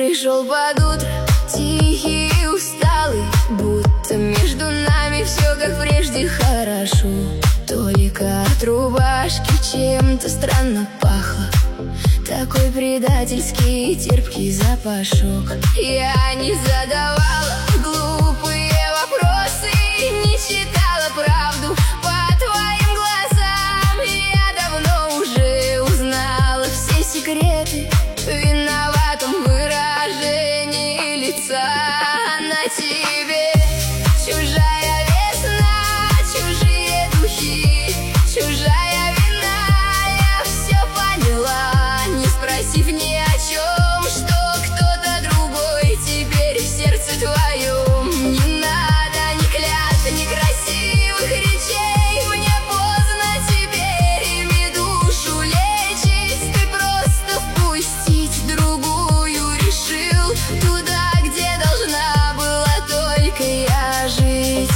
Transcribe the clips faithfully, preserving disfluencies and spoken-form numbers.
пришел под утро, тихий и усталый, будто между нами все как прежде хорошо. Только от рубашки чем-то странно пахло, такой предательский и терпкий запашок. Я не задавала глупые вопросы, не читала правду по твоим глазам. Я давно уже узнала все секреты в виноватом выражении лица. На тебе чужая весна, чужие духи, чужая вина. Я все поняла, не спросив ни о чем, что кто-то другой теперь в сердце твоем. Не надо ни клятв, ни красивых речей, мне поздно теперь ими душу лечить. Ты просто впустить другую решил туда, где должна была только я жить.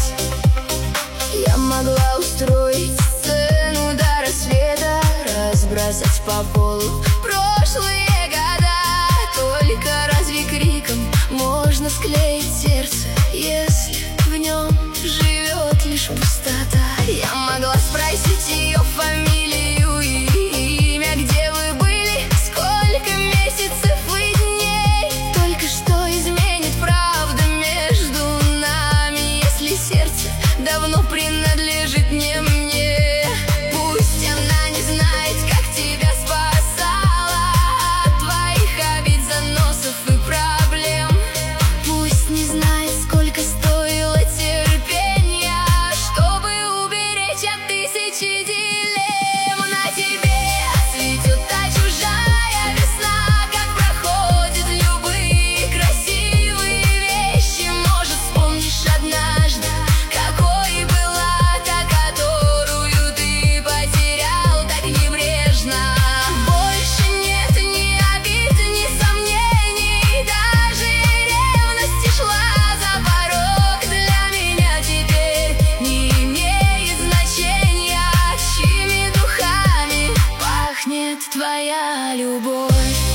Я могла устроить сцену до рассвета, разбросать по полу прошлые года. Только разве криком можно склеить сердце, если в нем живет лишь пустота? Я могла спросить ее фамилию и имя, где вы были, сколько месяцев и дней. Только что изменит правда между нами, если сердце давно принадлежит не мне. Пусть она не знает, как тебя спасала от твоих обид, заносов и проблем. Пусть не знает, сколько стоило терпения, чтобы уберечь от тысячи дилемм. На тебе цветет та чужая весна, как проходят любые красивые вещи. Может, вспомнишь однажды, какой была та, которую ты потерял так небрежно. Больше нет ни обид, ни сомнений, даже ревности шла за порог. Для меня теперь не имеет значения, чьими духами пахнет твоя любовь.